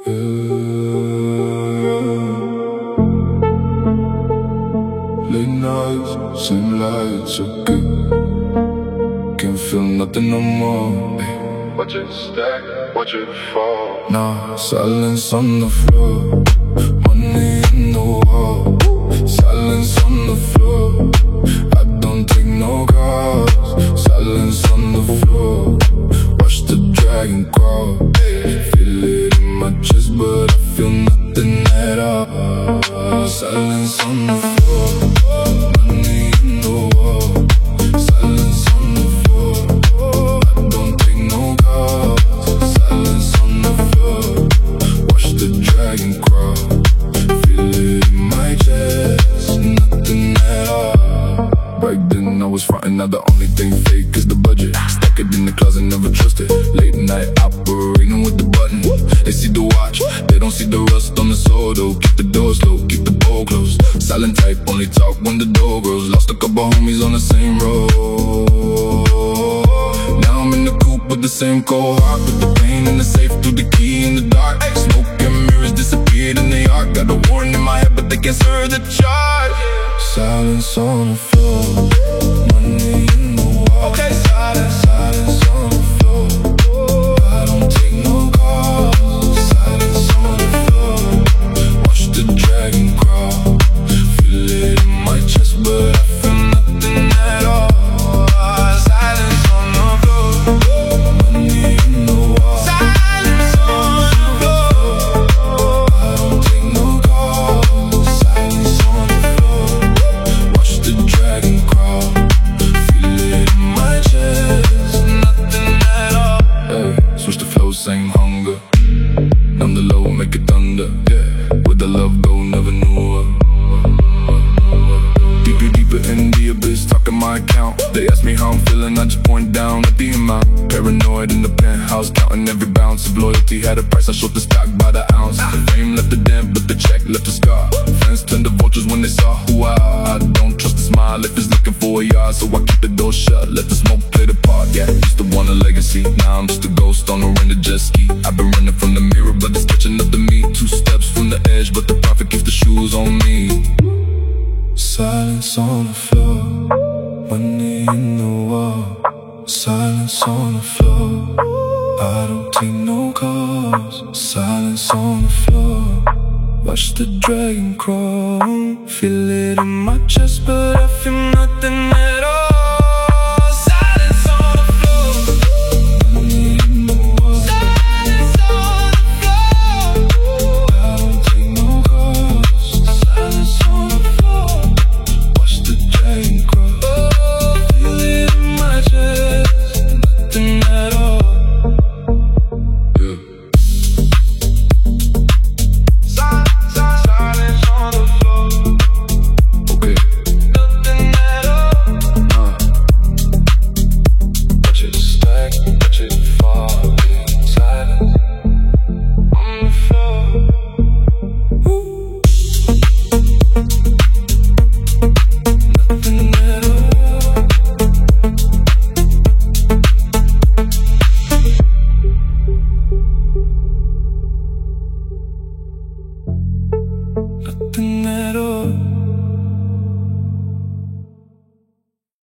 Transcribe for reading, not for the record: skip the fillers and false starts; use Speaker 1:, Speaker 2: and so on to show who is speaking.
Speaker 1: Late nights, same lights, okay. Can't feel nothing no more. Watch it stack, watch it fall. Nah, silence on the floor, money in the wall. Silence on the floor, I don't take no calls. Silence on the floor, watch the dragon crawl. Feel it in my chest, but I feel nothing at all. Silence on the floor, money in the wall. Silence on the floor, I don't take no calls. Silence on the floor, watch the dragon crawl. Feel it in my chest, nothing at all. Back then I was frontin', now the only thing fake is the budget. Stack it in the closet, never trust it. Late night operating with the button. They see the watch, they don't see the rust on the soul though. Keep the doors low, keep the bowl closed. Silent type, only talk when the door grows. Lost a couple homies on the same road. Now I'm in the coupe with the same cold heart. Put the pain in the safe, threw the key in the dark. Smoke and mirrors disappeared in the arc. Got a warning in my head, but they can't serve the charge. Silence on the floor, money in the wall. Okay, silence, silence on the floor. I don't take no calls. Silence on the floor, watch the dragon crawl. Feel it in my chest, but I feel nothing at all. Silence on the floor, money in the wall. Silence on the floor, I don't take no calls. Silence on the floor, watch the dragon crawl. Feel it in my chest, nothing at all. Hey, switch the flow, same hunger. Numb the low, make it thunder. Yeah, where the love go, never knew her. Deeper, deeper in the abyss, talking my account. They ask me how I'm feeling, I just point down at the amount. Paranoid in the penthouse, counting every bounce of loyalty. Had a price, I showed the stock by the ounce. The fame left the dent, but the check left a scar. Friends turned to vultures when they saw who I don't trust the smile if it's looking for a yard. So I keep the door shut, let the smoke play the part. Yeah, used to want a legacy, now I'm just a ghost on a rented jet ski. I've been running from the mirror, but it's catching up to me. 2 steps from the edge, but the prophet keeps the shoes on me. Silence on the floor, money in the wall. Silence on the floor, I don't take no calls. Silence on the floor, watch the dragon crawl. Feel it in my chest, but I feel nothing at all.